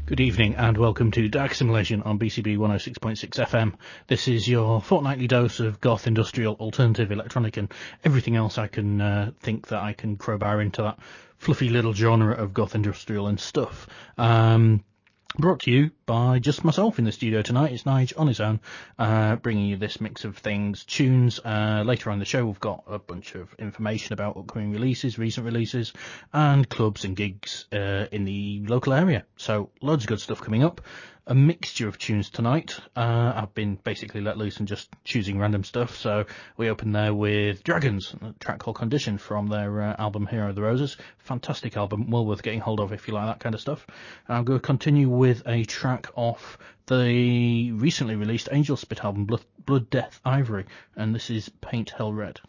Good evening and welcome to Dark Simulation on BCB 106.6 FM. This is your fortnightly dose of goth, industrial, alternative, electronic and everything else I can think that I can crowbar into that fluffy little genre of goth, industrial and stuff. Brought to you by just myself in the studio tonight. It's Nige on his own, bringing you this mix of things, tunes. Later on in the show, we've got a bunch of information about upcoming releases, recent releases, and clubs and gigs in the local area. So loads of good stuff coming up. A mixture of tunes tonight. I've been basically let loose and just choosing random stuff. So we open there with Dragons, a track called Condition from their album Hero of the Roses. Fantastic album, well worth getting hold of if you like that kind of stuff. I'm going to continue with a track off the recently released Angel Spit album, Blood, Death, Ivory, and this is Paint Hell Red.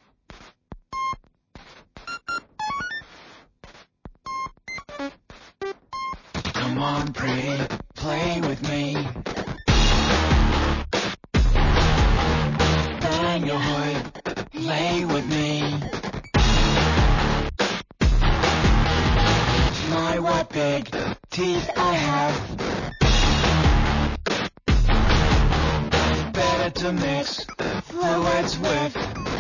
Come on, pretty, play with me. Bang your hood, lay with me. My, what big teeth I have. Better to mix fluids with.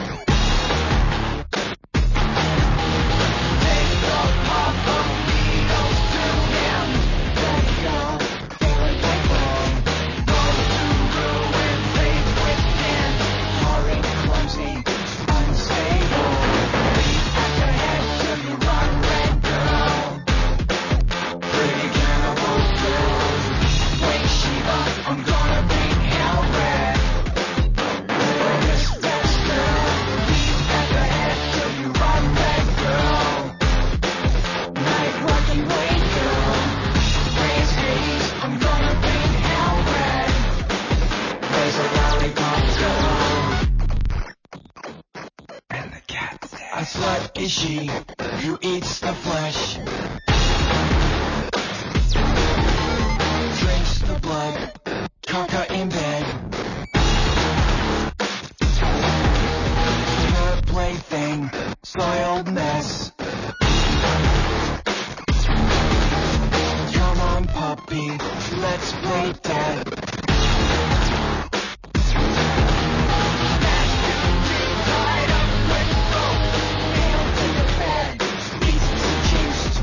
Take the pop of needles to him. Let go, delicate way. Goes to ruin, faith within. Horrid, clumsy, unstable. Leap at your head till you run red, girl. Pretty cannibal girl. Wait, Shiva, I'm gonna paint hell red. Little Miss Best girl. Leap at your head till you run red, girl. Night walking away, girl. Raise haze, I'm gonna paint hell red. Raise a lollipop, girl. And the cat said, a slut is she who eats the flesh, drinks the blood, caca in bed. Her plaything, soiled mess. Come on, puppy, let's play dead. Tied up with rope, nailed to the bed. Pieces of juice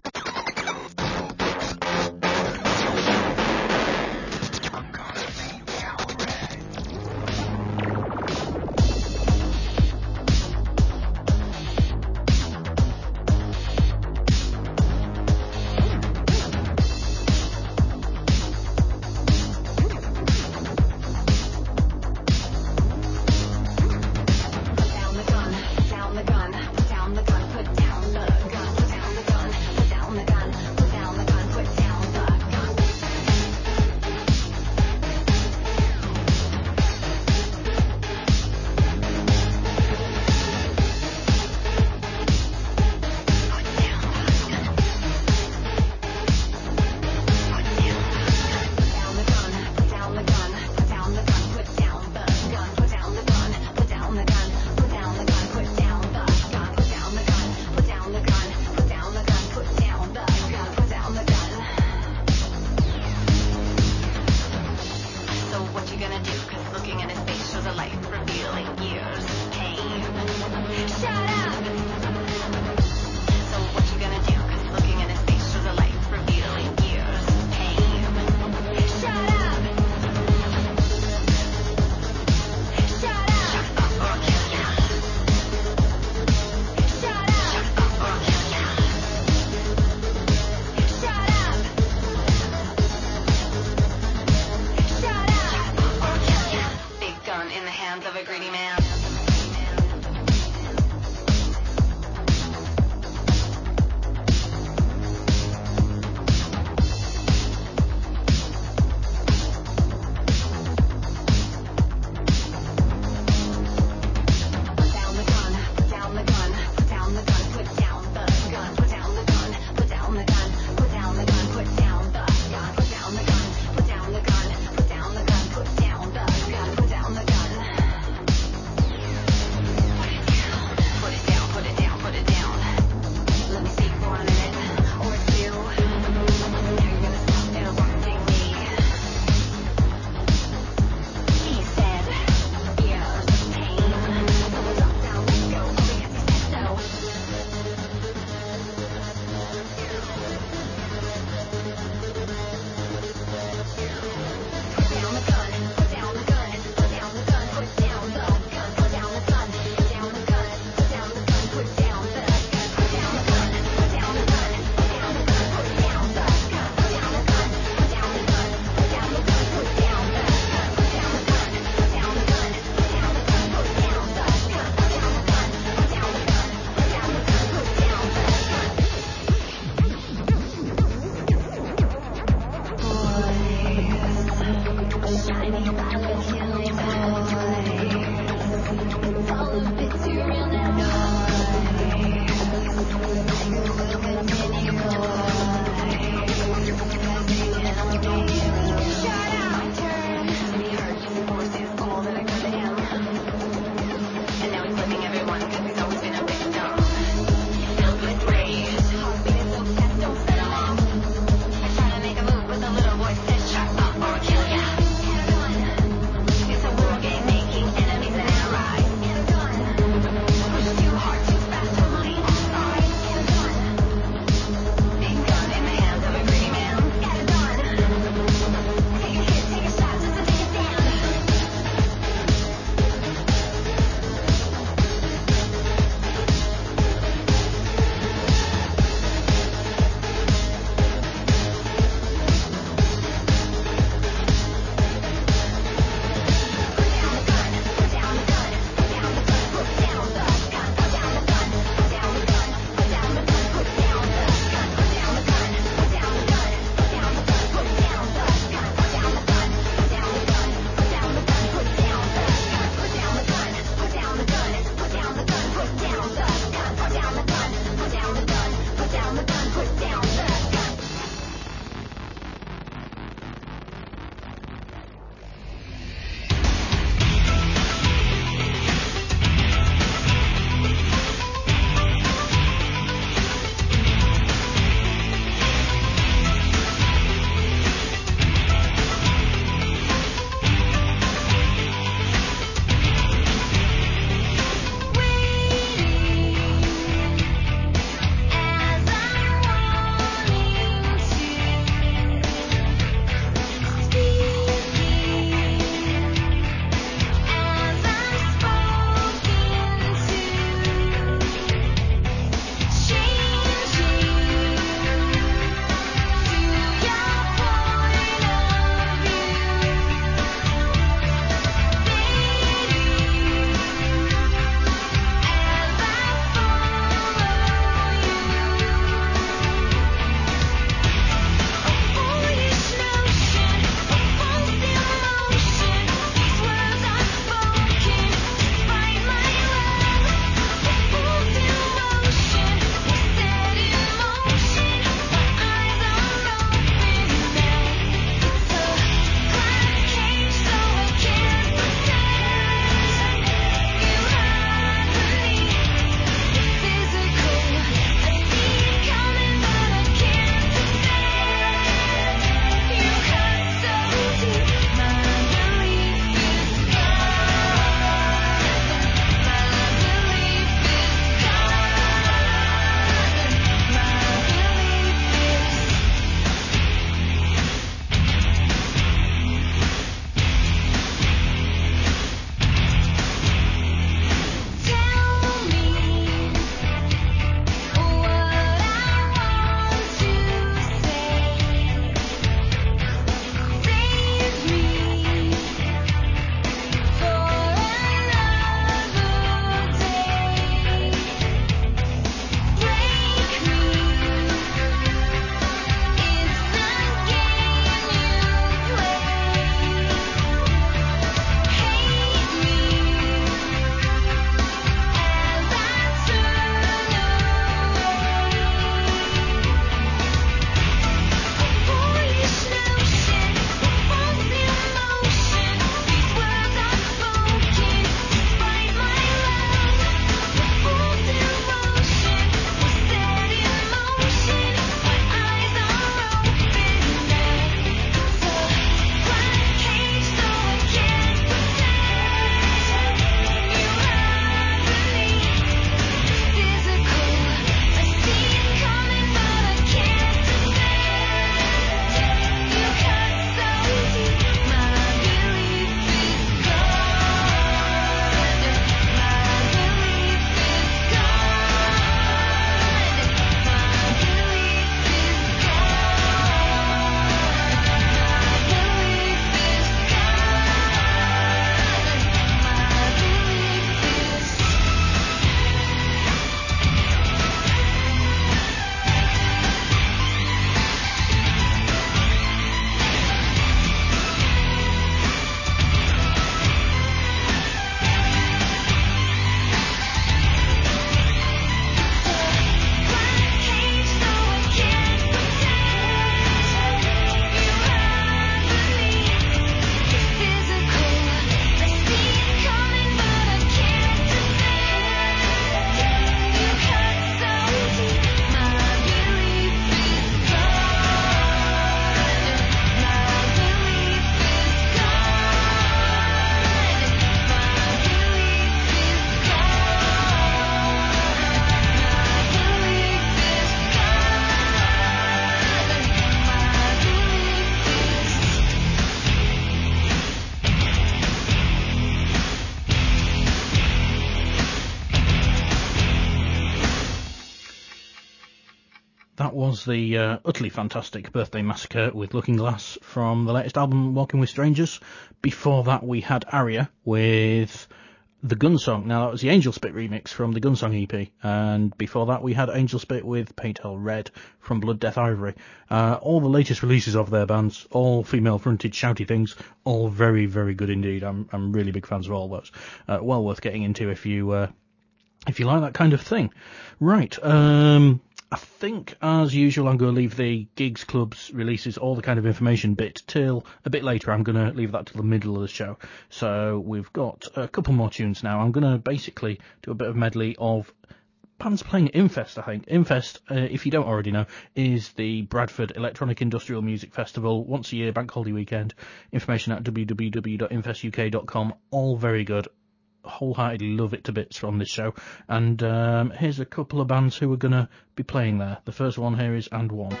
That was the utterly fantastic Birthday Massacre with Looking Glass from the latest album, Walking with Strangers. Before that, we had Aria with the Gunsong. Now, that was the Angel Spit remix from the Gunsong EP. And before that, we had Angel Spit with Pale Red from Blood Death Ivory. All the latest releases of their bands, all female-fronted, shouty things, all very, very good indeed. I'm really big fans of all those. Well worth getting into if you like that kind of thing. Right, I think, as usual, I'm going to leave the gigs, clubs, releases, all the kind of information bit till a bit later. I'm going to leave that till the middle of the show. So we've got a couple more tunes now. I'm going to basically do a bit of medley of bands playing at Infest, I think. Infest, if you don't already know, is the Bradford Electronic Industrial Music Festival, once a year, bank holiday weekend. Information at www.infestuk.com. All very good. Wholeheartedly love it to bits from this show, and here's a couple of bands who are going to be playing there. The first one here is And One.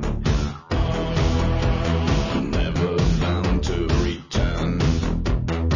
Never bound to return.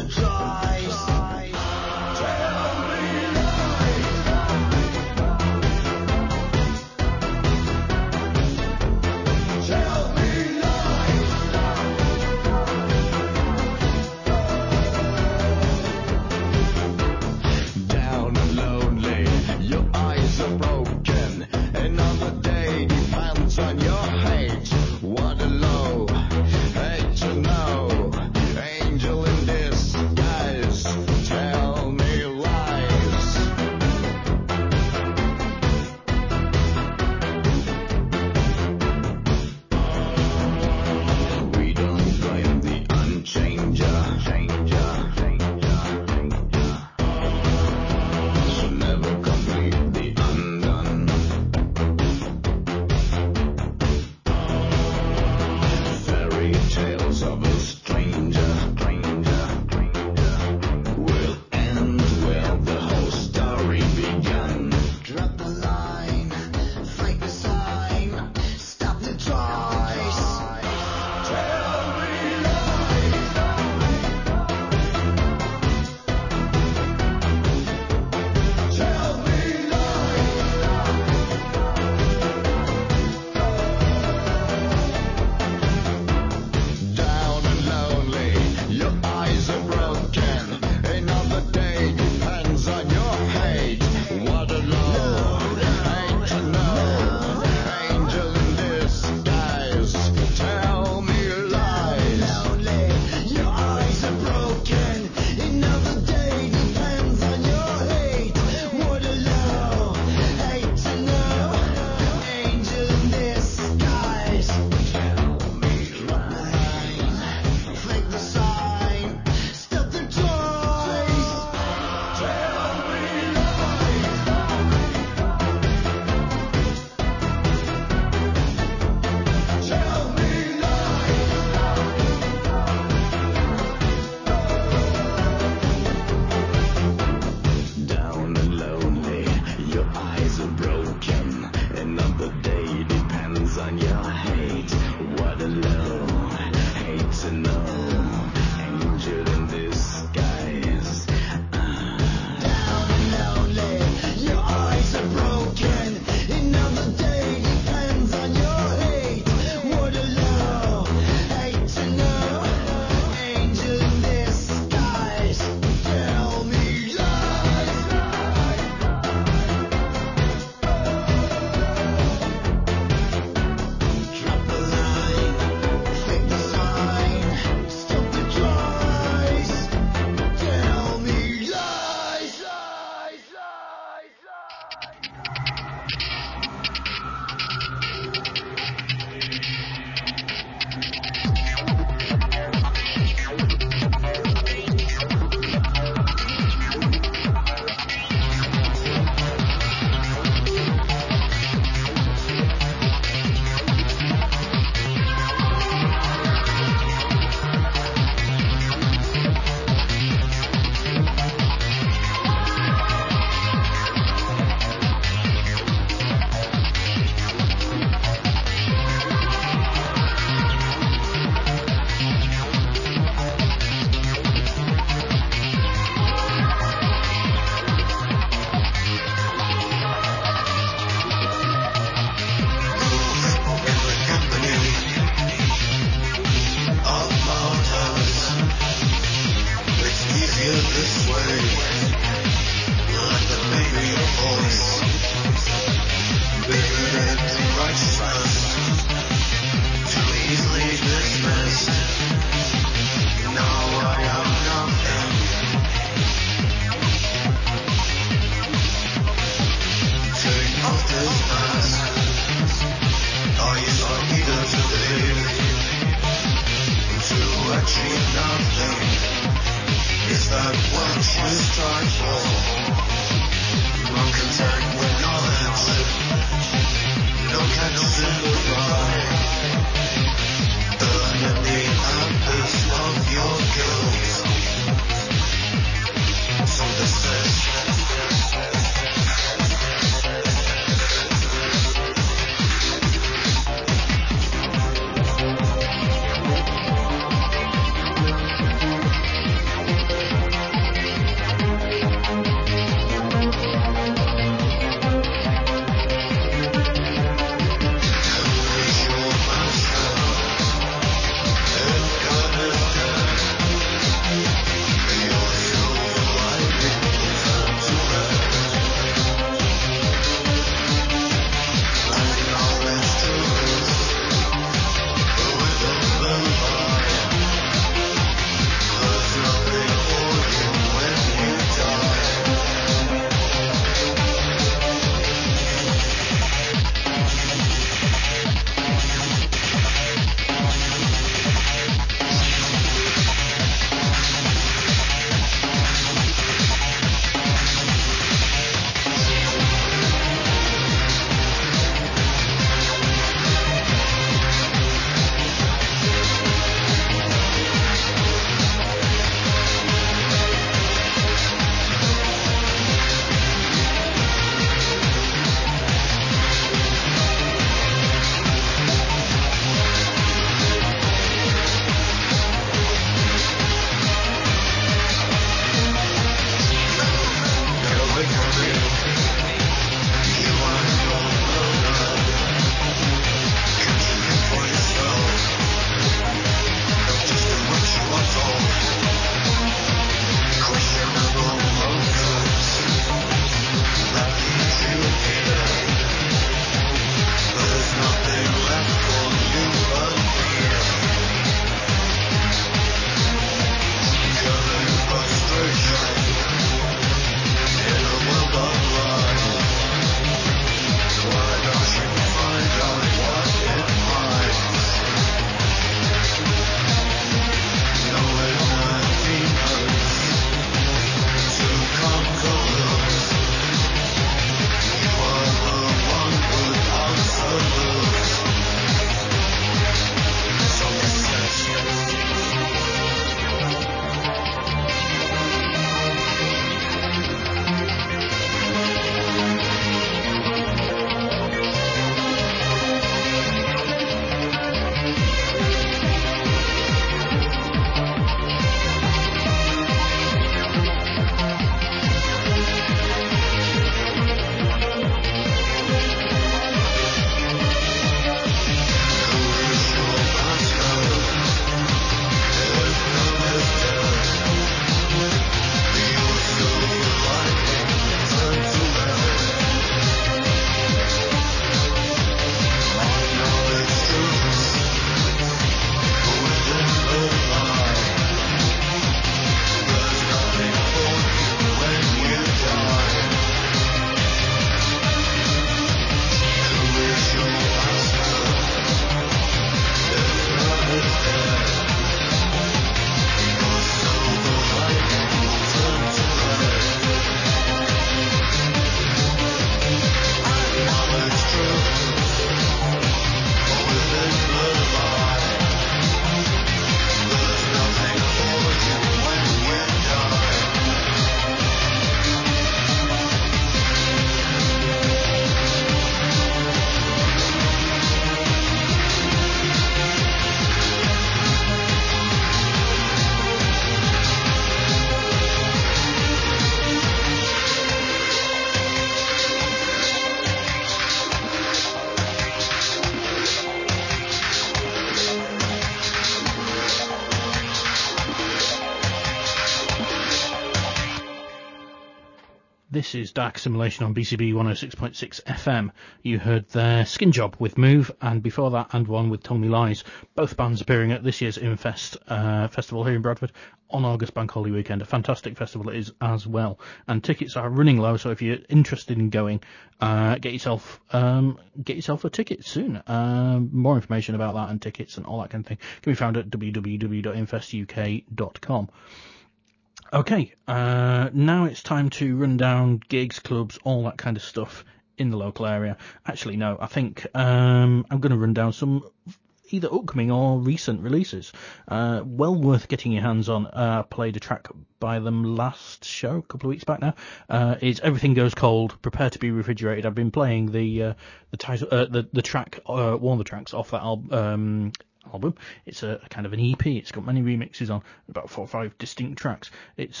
This is Dark Simulation on BCB 106.6 FM. You heard their Skin Job with Move, and before that, and one with Tell Me Lies. Both bands appearing at this year's Infest festival here in Bradford on August Bank Holiday weekend. A fantastic festival it is as well. And tickets are running low, so if you're interested in going, get yourself a ticket soon. More information about that and tickets and all that kind of thing can be found at www.infestuk.com. Okay, now it's time to run down gigs, clubs, all that kind of stuff in the local area. Actually, no, I think I'm going to run down some either upcoming or recent releases. Well worth getting your hands on. I played a track by them last show, a couple of weeks back now. It's Everything Goes Cold, Prepare to Be Refrigerated. I've been playing the title, the track, one of the tracks off that album. It's a kind of an EP. It's got many remixes on, about 4 or 5 distinct tracks. It's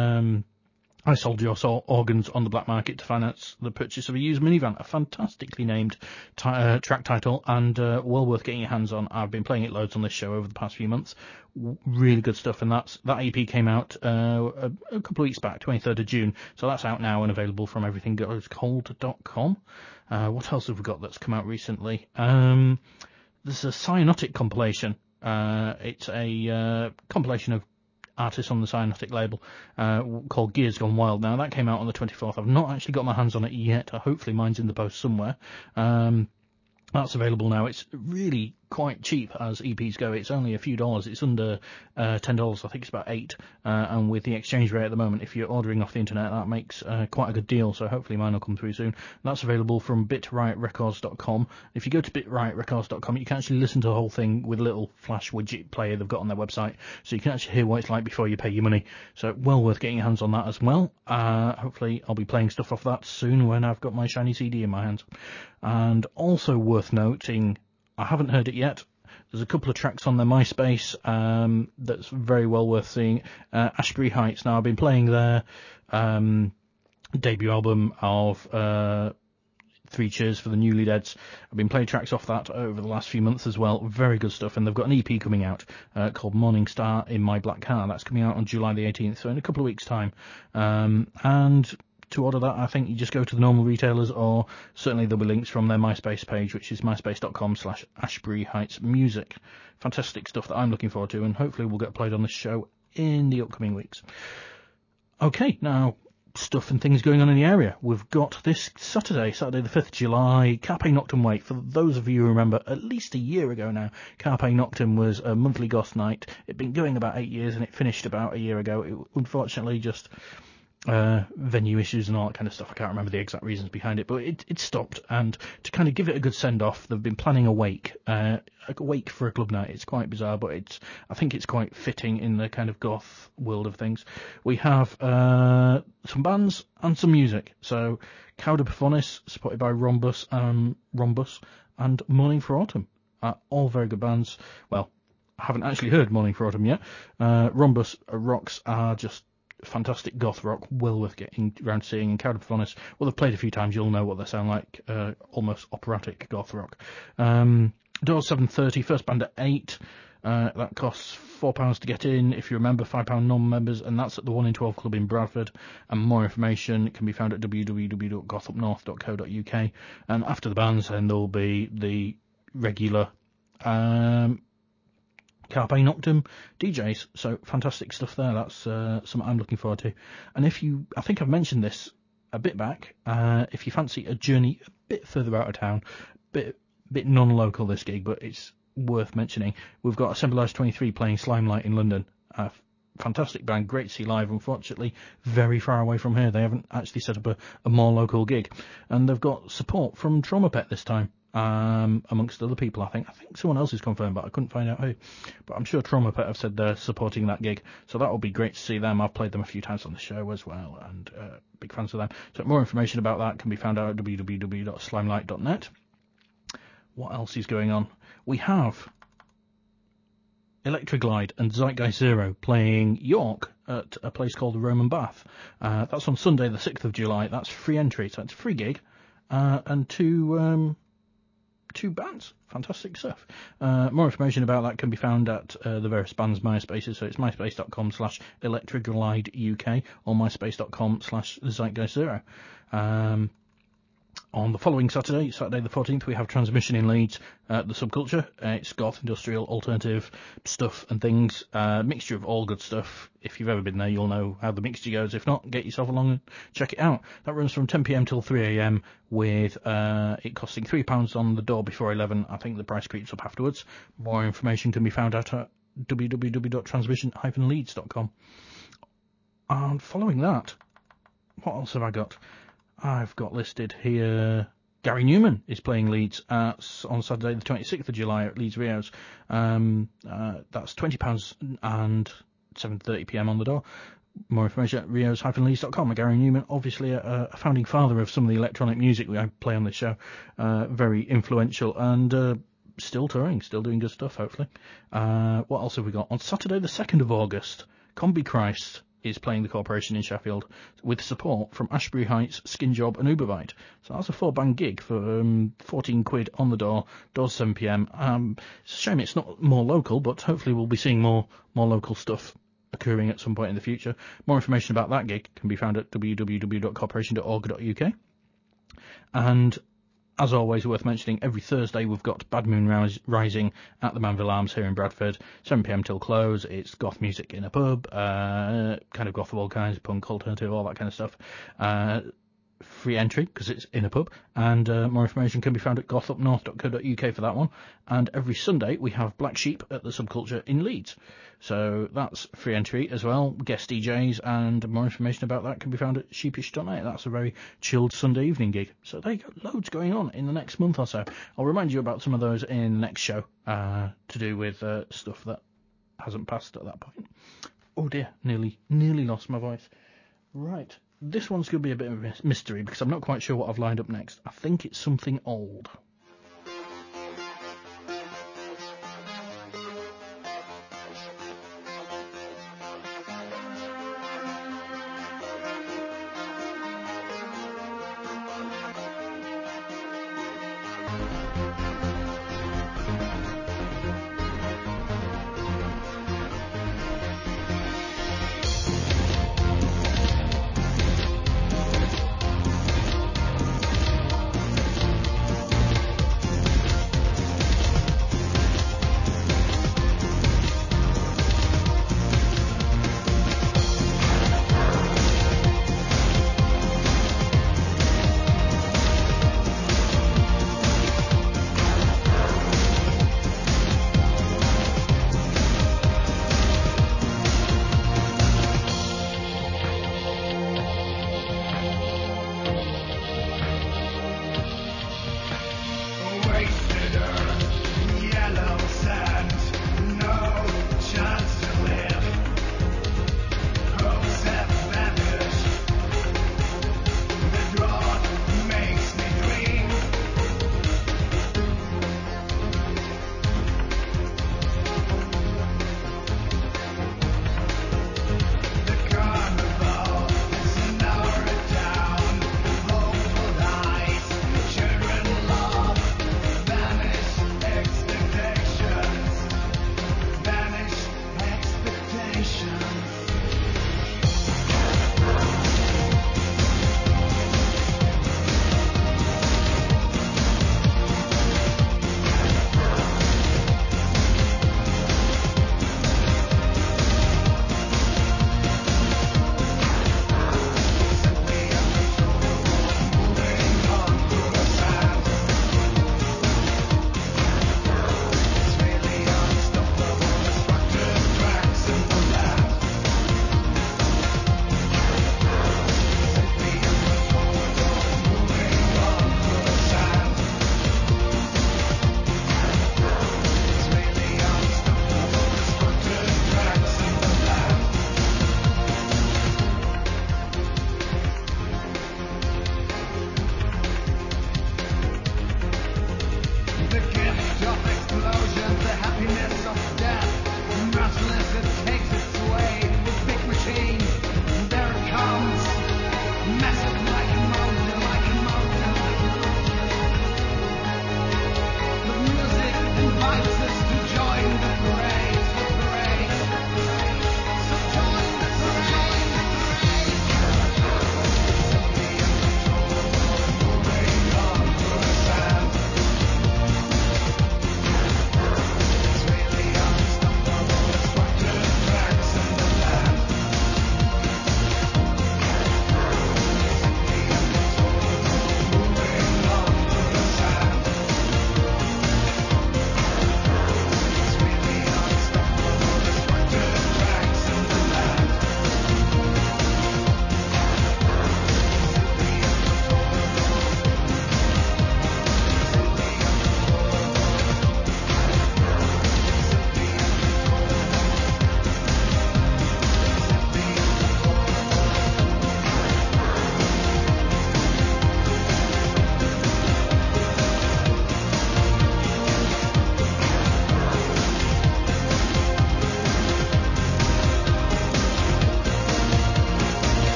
I Sold Your Organs on the Black Market to Finance the Purchase of a Used Minivan. A fantastically named track title, and well worth getting your hands on. I've been playing it loads on this show over the past few months. Really good stuff, and that EP came out a couple of weeks back, 23rd of June, so that's out now and available from everythinggoescold.com. What else have we got that's come out recently? There's a Cyanotic compilation. It's a compilation of artists on the Cyanotic label called Gears Gone Wild. Now, that came out on the 24th. I've not actually got my hands on it yet. Hopefully mine's in the post somewhere. That's available now. It's really quite cheap as EPs go. It's only a few dollars. It's under $10. I think it's about $8. And with the exchange rate at the moment, if you're ordering off the internet, that makes quite a good deal. So hopefully mine will come through soon. That's available from bitriotrecords.com. If you go to bitriotrecords.com, you can actually listen to the whole thing with a little flash widget player they've got on their website. So you can actually hear what it's like before you pay your money. So well worth getting your hands on that as well. Hopefully I'll be playing stuff off that soon when I've got my shiny CD in my hands. And also worth noting, I haven't heard it yet. There's a couple of tracks on their MySpace that's very well worth seeing. Ashbury Heights. Now, I've been playing their debut album of 3 Cheers for the Newly Deads. I've been playing tracks off that over the last few months as well. Very good stuff. And they've got an EP coming out called Morning Star in My Black Car. That's coming out on July the 18th, so in a couple of weeks' time. And to order that, I think you just go to the normal retailers, or certainly there'll be links from their MySpace page, which is myspace.com/Ashbury Heights Music. Fantastic stuff that I'm looking forward to, and hopefully will get played on this show in the upcoming weeks. Okay, now, stuff and things going on in the area. We've got this Saturday the 5th of July, Carpe Noctem Wake. For those of you who remember, at least a year ago now, Carpe Noctem was a monthly goth night. It'd been going about 8 years, and it finished about a year ago. It unfortunately just venue issues and all that kind of stuff. I can't remember the exact reasons behind it, but it stopped. And to kind of give it a good send off, they've been planning a wake for a club night. It's quite bizarre, but I think it's quite fitting in the kind of goth world of things. We have some bands and some music. So Cauda Perfornis, supported by Rhombus and Mourning for Autumn, are all very good bands. Well, I haven't actually heard Mourning for Autumn yet. Rhombus rocks are just fantastic goth rock, well worth getting around to seeing. And Cauda Perfornis, well, they've played a few times, you'll know what they sound like, almost operatic goth rock. Doors 7:30, first band at 8. That costs £4 to get in. If you remember, £5 non-members, and that's at the 1 in 12 club in Bradford. And more information can be found at www.gothupnorth.co.uk. And after the bands, then there'll be the regular Carpe Noctem DJs, so fantastic stuff there. That's something I'm looking forward to. And I think I've mentioned this a bit back, if you fancy a journey a bit further out of town, bit non-local this gig, but it's worth mentioning. We've got Assemblage 23 playing Slimelight in London. Fantastic band, great to see live. Unfortunately, very far away from here. They haven't actually set up a more local gig, and they've got support from Trauma Pet this time. Amongst other people, I think someone else is confirmed, but I couldn't find out who. But I'm sure Trauma Pet have said they're supporting that gig, so that will be great to see them. I've played them a few times on the show as well, and big fans of them. So more information about that can be found out at www.slimelight.net. What else is going on? We have Electroglide and Zeitgeist Zero playing York at a place called the Roman Bath. That's on Sunday the 6th of July. That's free entry, so it's a free gig, and two 2 bands. Fantastic stuff. More information about that can be found at the various bands' MySpaces. So it's myspace.com/electroglide UK or myspace.com/zeitgeist0. On the following Saturday the 14th, we have Transmission in Leeds at the Subculture. It's goth, industrial, alternative stuff and things. Mixture of all good stuff. If you've ever been there, you'll know how the mixture goes. If not, get yourself along and check it out. That runs from 10 p.m. till 3 a.m. with it costing £3 on the door before 11. I think the price creeps up afterwards. More information can be found at www.transmission-leeds.com. And following that, what else have I got? I've got listed here Gary Newman is playing Leeds on Saturday the 26th of July at Leeds Rios. That's £20 and 7:30 p.m. on the door. More information at rios-leeds.com. Gary Newman, obviously a founding father of some of the electronic music I play on this show. Very influential and still touring, still doing good stuff, hopefully. What else have we got? On Saturday the 2nd of August, Combi Christ is playing the Corporation in Sheffield with support from Ashbury Heights, Skin Job and Uberbite. So that's a 4-band gig for £14 on the door, doors 7 p.m. It's a shame it's not more local, but hopefully we'll be seeing more local stuff occurring at some point in the future. More information about that gig can be found at www.corporation.org.uk. And as always, worth mentioning, every Thursday we've got Bad Moon Rising at the Manville Arms here in Bradford, 7 p.m. till close. It's goth music in a pub, kind of goth of all kinds, punk, alternative, all that kind of stuff. Free entry, because it's in a pub, and more information can be found at gothupnorth.co.uk for that one. And every Sunday we have Black Sheep at the Subculture in Leeds. So that's free entry as well, guest DJs, and more information about that can be found at sheepish.net. That's a very chilled Sunday evening gig. So there you go, loads going on in the next month or so. I'll remind you about some of those in the next show, to do with stuff that hasn't passed at that point. Oh dear, nearly lost my voice. Right. This one's going to be a bit of a mystery because I'm not quite sure what I've lined up next. I think it's something old.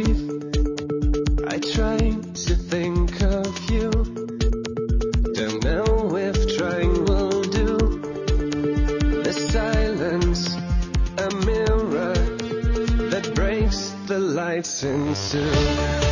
breathe. I try to think of you. Don't know if trying will do. The silence, a mirror that breaks the lights in two.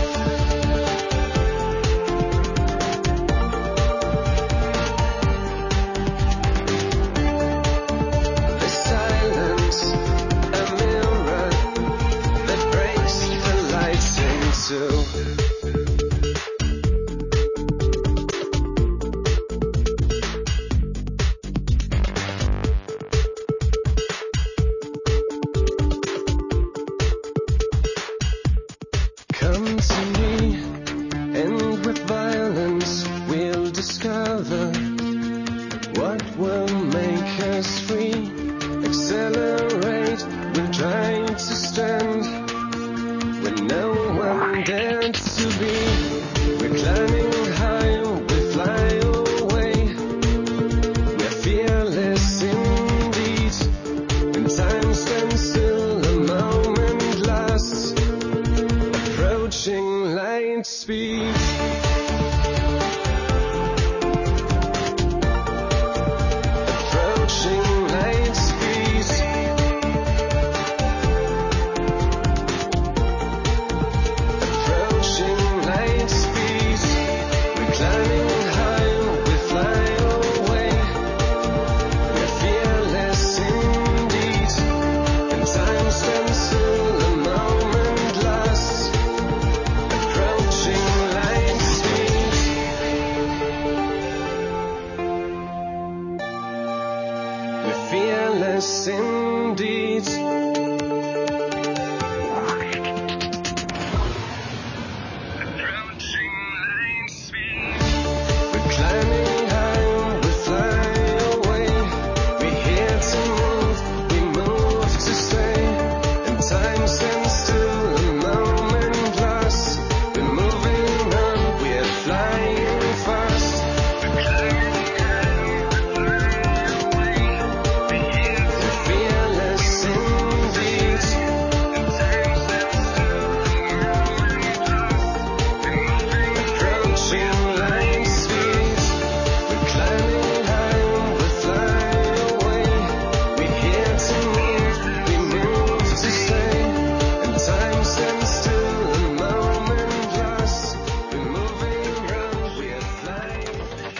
Come to me, and with violence we'll discover what will make us free. Accelerate, we're trying to stand when no one dared to be. We're climbing high, we fly away. We're fearless indeed. And time stands still, a moment lasts. Approaching light speed. Approaching light speed. Approaching light speed. We're climbing high, we fly away. We're fearless indeed. And time stands still, a moment lasts. Approaching light speed. We're fearless indeed. Approaching light speed. We're climbing high, we fly away. We're here to move, we move to stay. And time stands still, a moment lasts. We're moving on, we're flying fast. We're climbing high, we fly away. We're here to we're fearless indeed. And time stands still, a moment lasts. We're moving approaching light speed. We're climbing high, we fly away. We're here to move, we move to stay. And time stands still, a moment lasts. We're moving round, we're flying.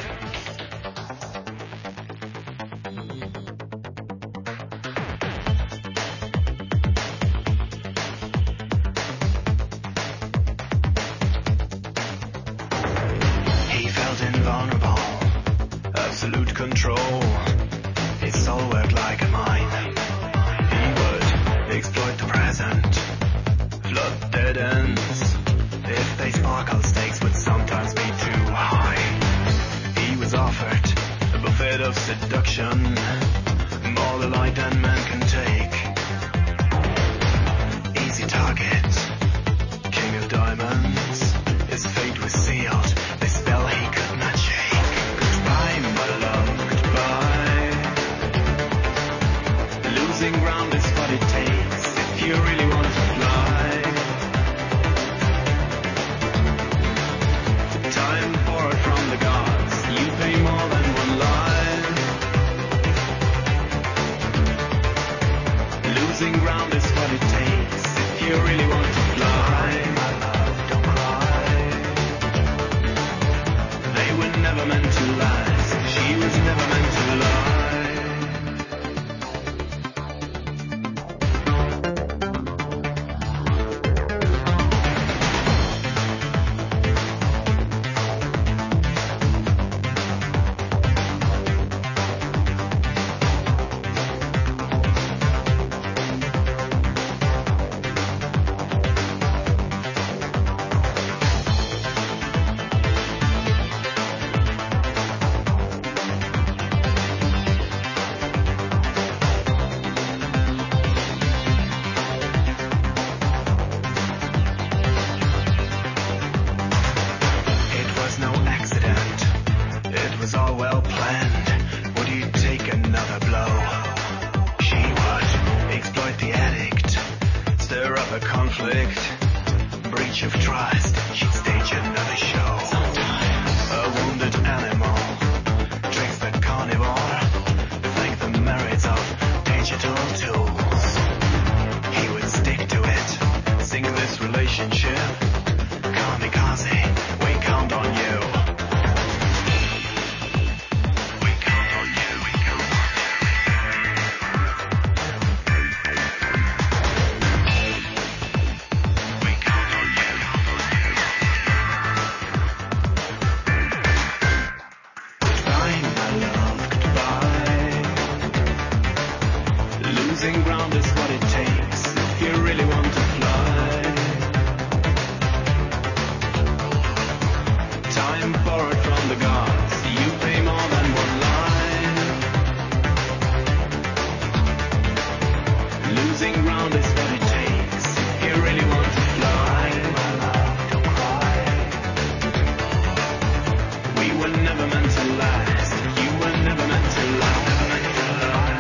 He felt invulnerable, absolute control. His soul worked like a mine. He would exploit the present, flood dead ends. If they sparkle, stakes would sometimes be too high. He was offered a buffet of seduction, more the light than man can take. Easy target, king of diamonds. His fate was sealed, the spell he could not shake. Goodbye, my love, goodbye. Losing ground is what it takes if you really want to fly. Time borrowed from the gods, you pay more than one life. breach of trust, she'd stage another show. A wounded animal tricks the carnivore, flank the merits of digital tools. He would stick to it, sink this relationship. Kamikaze, we count on you. We count on you. We count on you. We count on you. Goodbye, my love, goodbye. Losing ground is what it takes if you really want to fly. Time borrowed from the gods, you pay more than one line. Losing ground is what it takes if you really want to fly. My love, don't cry. We were never meant to last. You were never meant to last. Never meant to lie.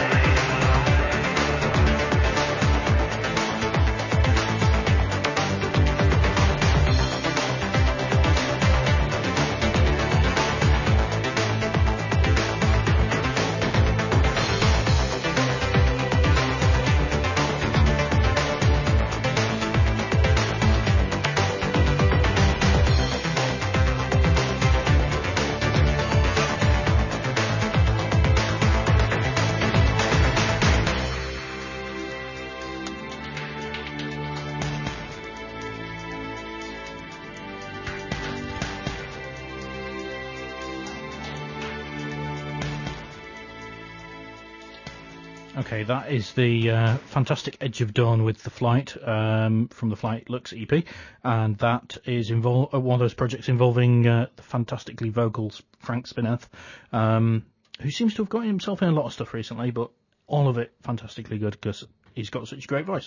Okay, that is the fantastic Edge of Dawn with The Flight from the Flight Lux EP, and that is one of those projects involving the fantastically vocal Frank Spineth, who seems to have gotten himself in a lot of stuff recently, but all of it fantastically good because he's got such a great voice.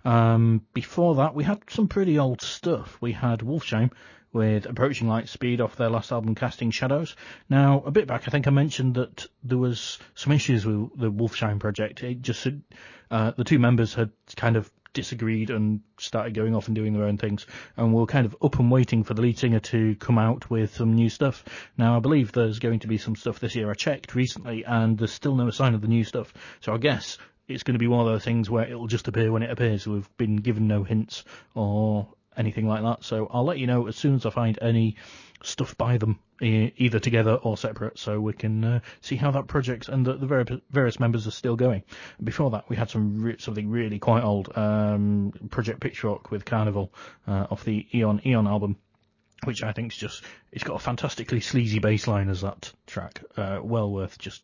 Before that, we had some pretty old stuff. We had Wolfshame with Approaching Light Speed off their last album, Casting Shadows. Now, a bit back, I think I mentioned that there was some issues with the Wolfshame project. It just the two members had kind of disagreed and started going off and doing their own things, and we're kind of up and waiting for the lead singer to come out with some new stuff. Now, I believe there's going to be some stuff this year. I checked recently, and there's still no sign of the new stuff. So I guess it's going to be one of those things where it'll just appear when it appears. We've been given no hints or anything like that, so I'll let you know as soon as I find any stuff by them, either together or separate, so we can see how that project and the various members are still going. Before that, we had something really quite old, Project Pitchfork with Carnival off the Eon album, which I think it's got a fantastically sleazy bass line as that track, well worth just,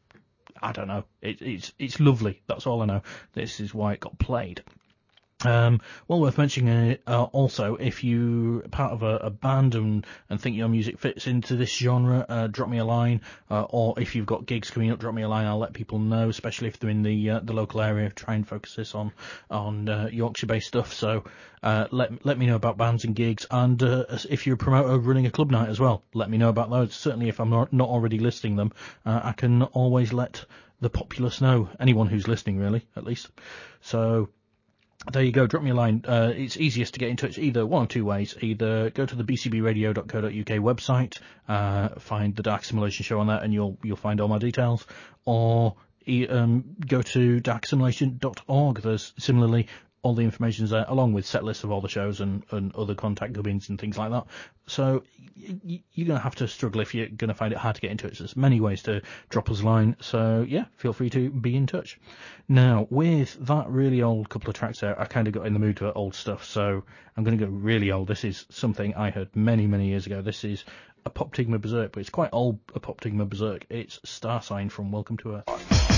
I don't know, it's lovely, that's all I know. This is why it got played. Well worth mentioning also, if you're part of a band and think your music fits into this genre, drop me a line, or if you've got gigs coming up, drop me a line. I'll let people know, especially if they're in the local area. Try and focus this on Yorkshire-based stuff. So let me know about bands and gigs, and if you're a promoter running a club night as well, let me know about those. Certainly, if I'm not already listing them, I can always let the populace know. Anyone who's listening, really, at least. So there you go, drop me a line. It's easiest to get in touch either one or two ways. Either go to the bcbradio.co.uk website, find the Dark Simulation show on there, and you'll find all my details, or go to darksimulation.org. There's similarly all the information's there, along with set lists of all the shows and other contact gubbins and things like that. So you're going to have to struggle if you're going to find it hard to get in touch. There's many ways to drop us a line, so yeah, feel free to be in touch. Now, with that really old couple of tracks there, I kind of got in the mood for old stuff, so I'm going to go really old. This is something I heard many, many years ago. This is Apoptygma Berserk, but it's quite old Apoptygma Berserk. It's Star Sign from Welcome to Earth.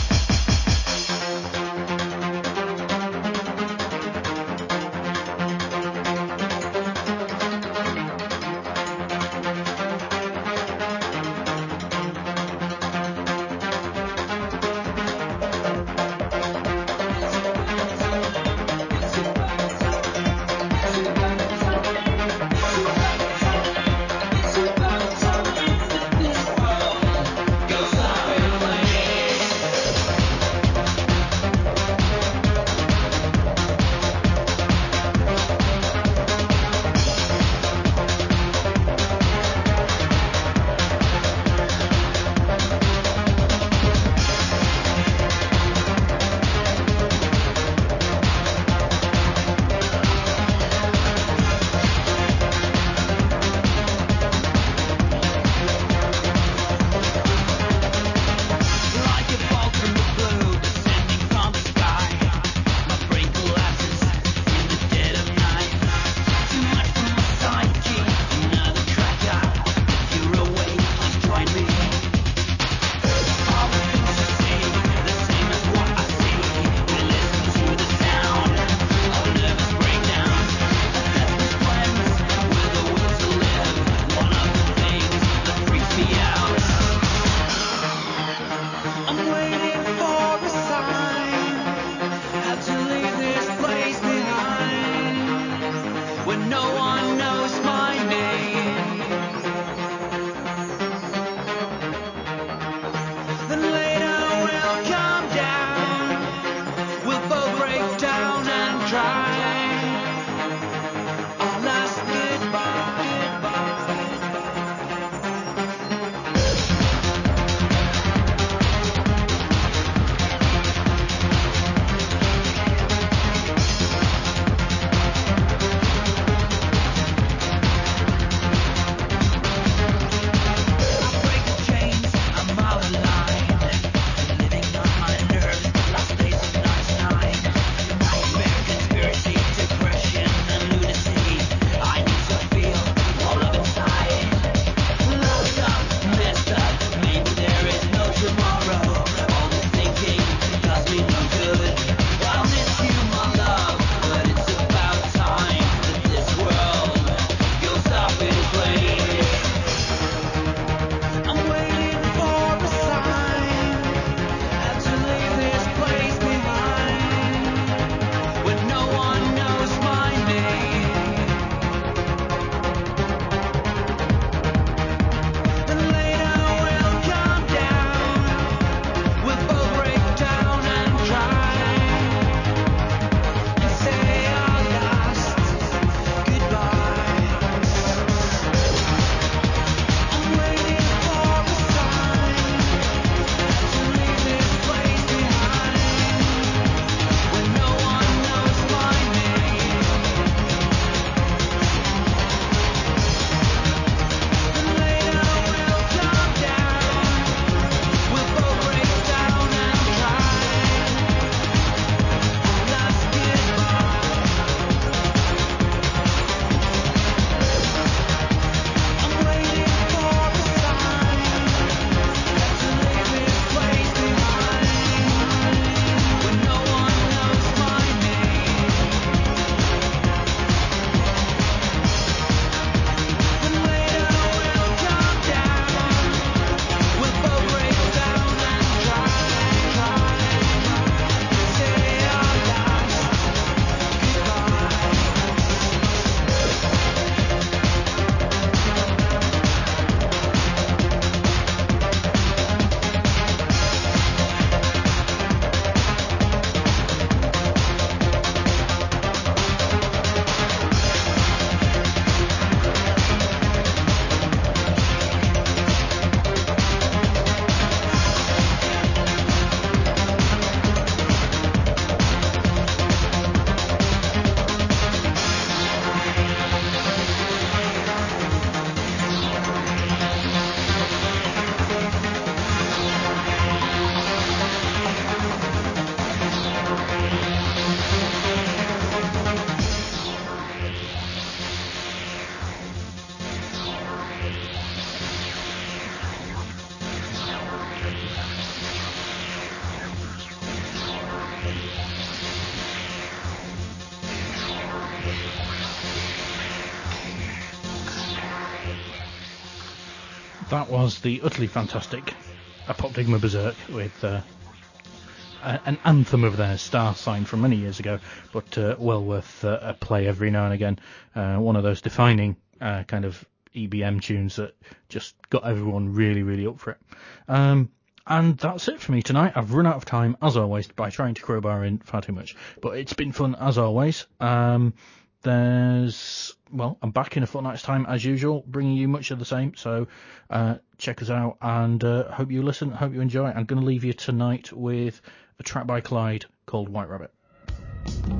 That was the utterly fantastic Apoptygma Berserk with an anthem of theirs, Star Sign, from many years ago, but well worth a play every now and again. One of those defining kind of EBM tunes that just got everyone really, really up for it. And that's it for me tonight. I've run out of time, as always, by trying to crowbar in far too much. But it's been fun, as always. I'm back in a fortnight's time, as usual, bringing you much of the same. So check us out, and hope you listen, hope you enjoy. I'm going to leave you tonight with a track by Clyde called White Rabbit.